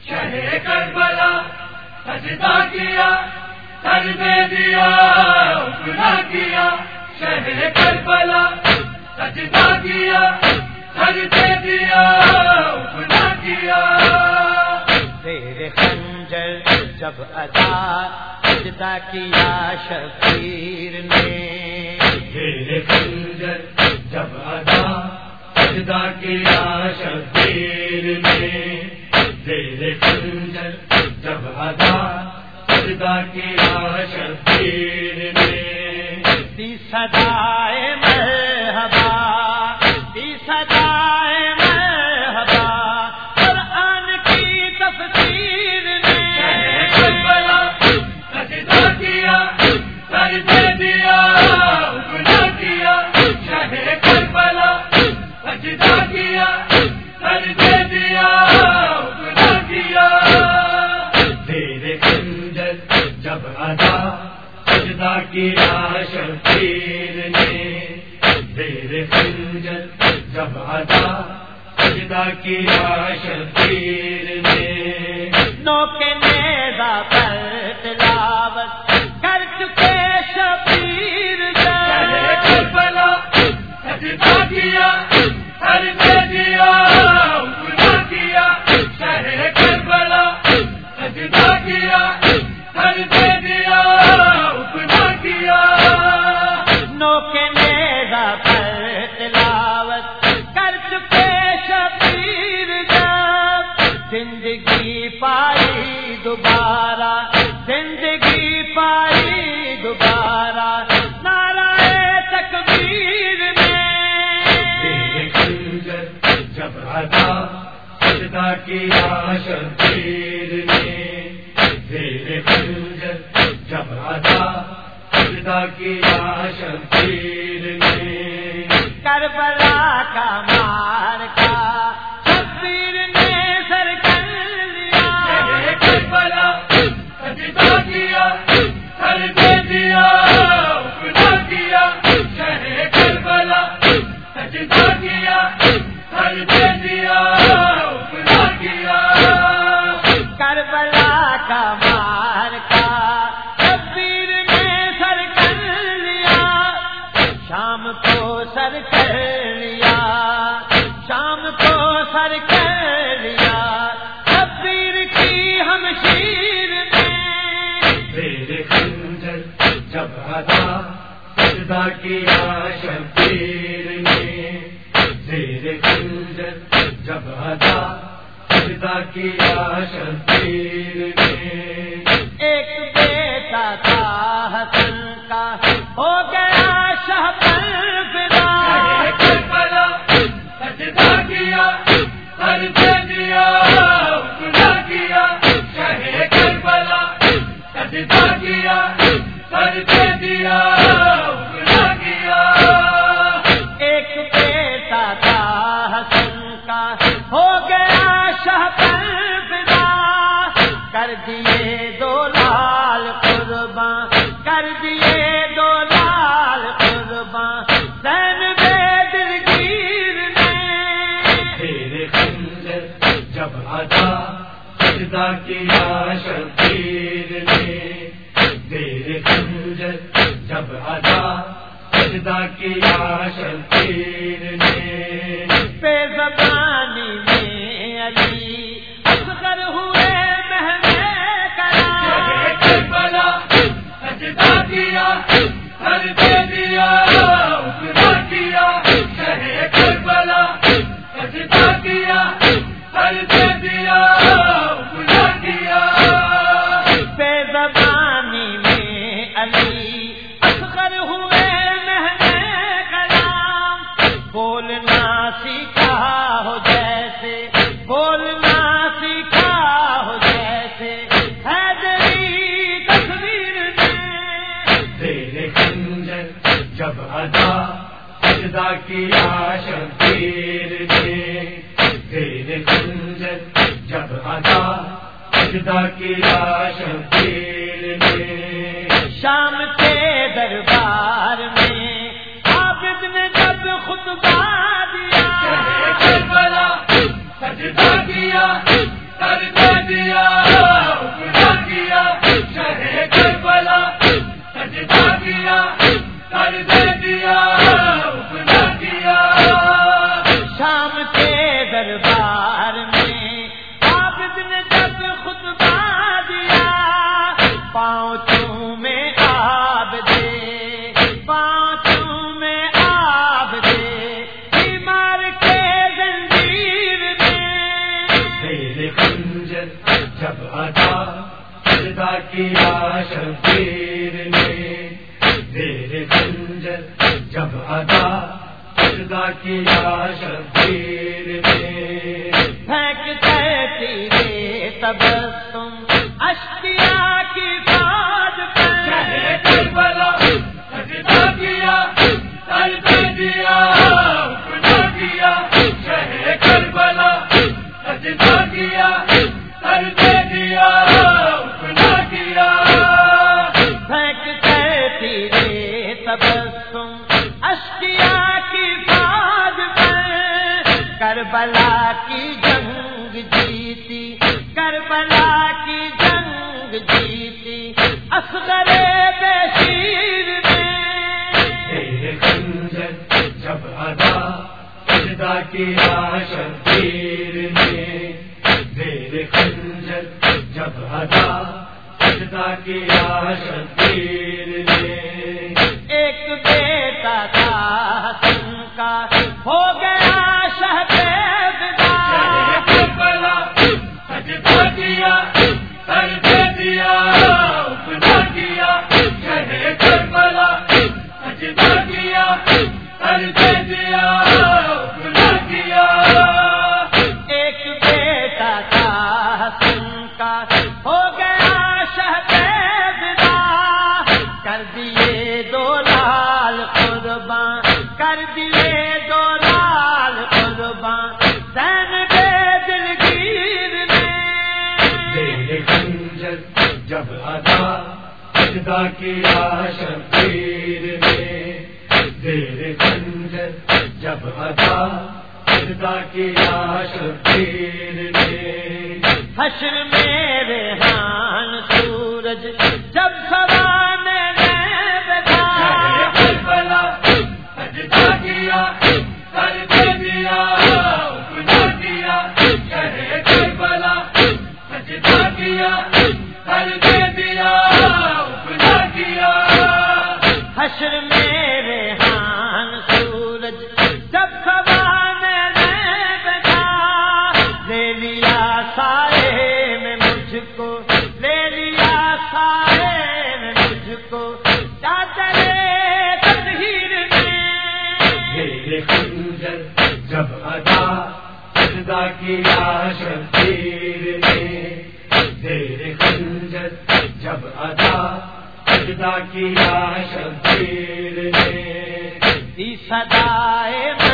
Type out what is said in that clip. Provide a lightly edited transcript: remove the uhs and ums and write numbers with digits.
شہر کربلا سجدہ کیا سر دے دیا اپنا کیا شہر کربلا سجدہ کیا سر دے دیا اپنا کیا تیرے خنجر جب ادا سجدہ کیا شبیر نے تیرے خنجر جب ادا سجدہ کیا شبیر نے تیرے خنجر جب ادا سجدہ کیا شبیر نے دی صدائے مرحبا دی صدائے مرحبا قرآن کی تفسیر نے کربلا سجدہ کیا سر دے دیا اپنا کیا شہر کربلا سجدہ کیا سر دے دیا اپنا کیا تیرے خنجر جب ادا سجدہ کیا شبیر نے تیرے خنجر جب ادا سجدہ کیا شبیر نے نوک نیزہ پر تلاوت کر چکے شبیر شہر کربلا سجدہ کیا سر دے دیا اپنا کیا شہر کربلا سجدہ کیا سر دے دیا اپنا کیا نوک نیزہ پر تلاوت کر چکے شبیر جب زندگی پائی دوبارہ زندگی پائی دوبارہ نعرہ تکبیر تیرے خنجر جب ادا سجدہ کیا شبیر نے تیرے خنجر جب ادا سجدہ کیا شبیر نے کربلا کا مار کا شبیر نے سر کر لیا شہر کربلا سجدہ کیا سر دے دیا اپنا کیا شہر کربلا سجدہ کیا سر دے دیا اپنا کیا کربلا کا مار کا شبیر نے سر کر لیا شام کو سر کر لیا شام کو سر کر لیا شبیر کی ہمشیر نے تیرے خنجر جب ادا سجدہ کیا شبیر نے تیرے خنجر جب ادا سجدہ کیا شبیر نے ایک بیٹا تھا حسن کا ہو گیا شاہ پر فدا شہر کربلا سجدہ کیا سر دے دیا اپنا کیا شہر کربلا سجدہ کیا سر دے دیا اپنا کیا ایک بیٹا تھا حسن کا ہو گیا شاہ پر فدا کر دیے دو لال قرباں کر دیے دو لال قرباں زین بے دلگیر نے تیرے خنجر جب ادا سجدہ کیا شبیر نے تیرے خنجر جب ادا سجدہ کیا شبیر نے بے زبانی میں علی اصغر ہوئے مہنے شہر کرا کربلا سجدہ کیا سر دے دیا اپنا کیا شہر کربلا سجدہ کیا سر دے دیا اپنا کیا بے زبانی میں علی اصغر ہوئے مہنے کرا بولنا سیکھا ہو جیسے بولنا سیکھا ہو جیسے حیدری تصویر نے تیرے خنجر جب ادا سجدہ کیا شبیر نے تیرے خنجر جب ادا سجدہ کیا شبیر نے شام کے دربار میں عابد نے جب خطبہ دیا شہر کربلا سجدہ کیا سر دے دیا خنجر جب ادا سجدہ کیا شبیر نے، زیر خنجر جب ادا سجدہ کیا شبیر نے، پھینکتے تیرے تبسم اشکیا کی بات شہر کربلا سجدہ کیا سر دے دیا اپنا کیا، شہر کربلا سجدہ کیا سر دے دیا اپنا کیا، پھینکتے تیرے تبسم اشکیا کی بات کربلا کی جنگ جیتی، کربلا کی جنگ جیتی اصغر بشیر نے، زیر خنجر جب ادا سجدہ کیا شبیر نے، زیر خنجر جب ادا سجدہ کیا شبیر نے، ایک بیٹا تھا حسن کا ہو گیا شہزاد شہر کربلا سجدہ کیا سر دے دیا اپنا کیا، شہر کربلا سجدہ کیا سر دے دیا اپنا کیا، ایک بیٹا تھا حسن کا ہو گیا شہزاد کر دیے دو لال قربان، کر دیے دو لال قربان زین بے دلگیر نے، زیر خنجر جب ادا سجدہ کیا شبیر نے، زیر خنجر جب ادا سجدہ کیا شبیر نے، حشر میں ریحان سورج جب سوانے میں بتا، شہر کربلا سجدہ کیا سر دے دیا اپنا کیا، شہر کربلا سجدہ کیا سر دے دیا اپنا کیا، حشر میں ریحان سورج جب سوانے میں بتا، لے لیا سائے میں مجھ کو، لے لیا سائے میں مجھ کو چادر تطہیر نے، زیر خنجر جب ادا سجدہ کیا شبیر نے، زیر خنجر جب ادا سجدہ کیا شبیر نے، صدائے